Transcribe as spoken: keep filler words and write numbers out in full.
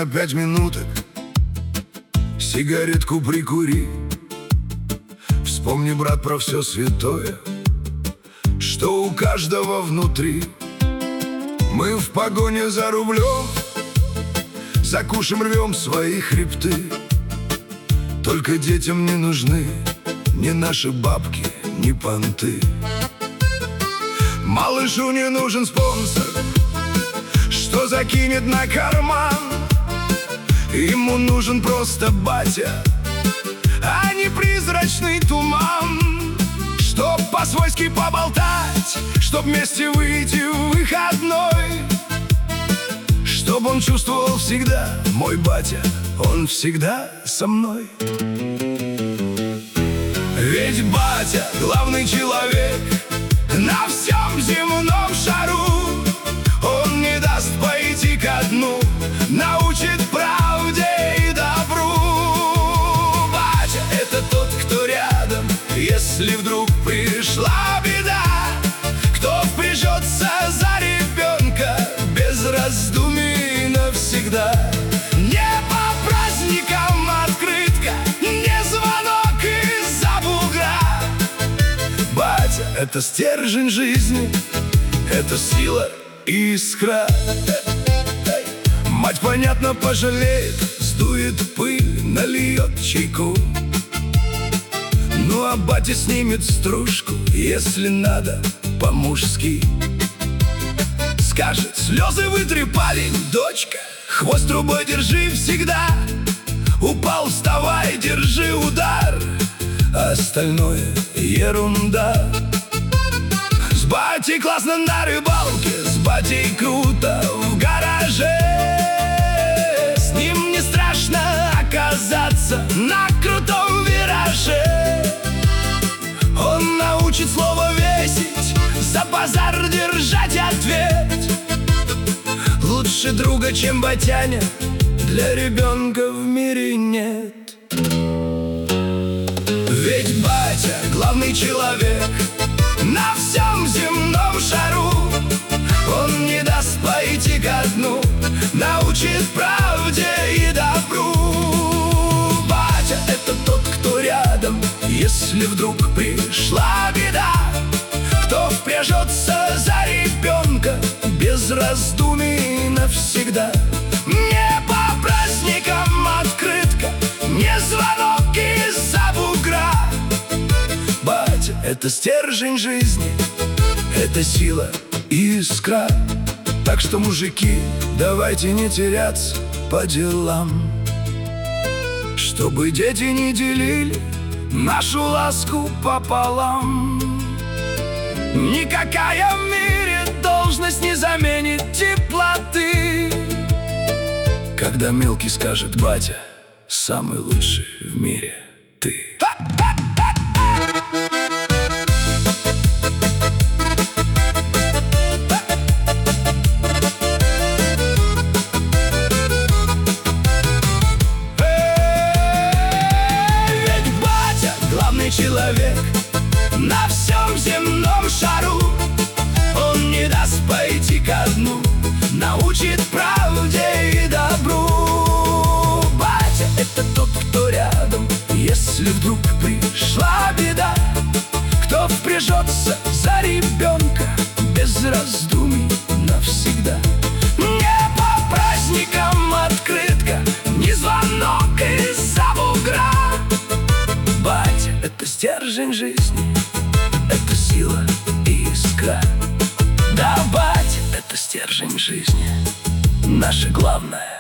на пять минуток, сигаретку прикури. Вспомни, брат, про все святое, что у каждого внутри. Мы в погоне за рублем, за кушем рвем свои хребты. Только детям не нужны ни наши бабки, ни понты. Малышу не нужен спонсор, что закинет на карман. Ему нужен просто батя, а не призрачный туман. Чтоб по-свойски поболтать, чтоб вместе выйти в выходной, чтоб он чувствовал всегда: мой батя, он всегда со мной. Ведь батя — главный человек на всем земном шару. Он не даст пойти ко дну, научит правде и добру. Батя — это тот, кто рядом, если вдруг пришла беда, кто впряжется за ребенка без раздумий навсегда. Не по праздникам открытка, не звонок из-за бугра. Батя — это стержень жизни, это сила и искра. Мать, понятно, пожалеет, сдует пыль, нальет чайку. Ну а батя снимет стружку, если надо, по-мужски. Скажет: слезы вытри, парень, дочка, хвост трубой держи всегда. Упал, вставай, держи удар, а остальное ерунда. С батей классно на рыбалке, с батей круто в гараже. С ним не страшно оказаться на крутом вираже. Он научит слово весить, за базар держать ответ. Лучше друга, чем батяня, для ребенка в мире нет. Ведь батя — главный человек на всем земном шару. Он не даст пойти ко дну, научит правде и добру. Батя — это тот, кто рядом, если вдруг пришла беда, кто впряжется за ребенка без раздумий навсегда. Не по праздникам открытка, не звонок из-за бугра. Батя — это стержень жизни, это сила и искра. Так что, мужики, давайте не теряться по делам, чтобы дети не делили нашу ласку пополам. Никакая в мире должность не заменит теплоты, когда мелкий скажет: батя, самый лучший в мире ты. Человек на всем земном шару. Он не даст пойти ко дну, научит правде и добру. Батя — это тот, кто рядом, если вдруг пришла беда, кто впряжется за ребенка без раздумий навсегда. Не по праздникам открытка, не звонок из-за бугра. Батя — это стержень жизни, это сила и искра. Да, батя — это стержень жизни, наше главное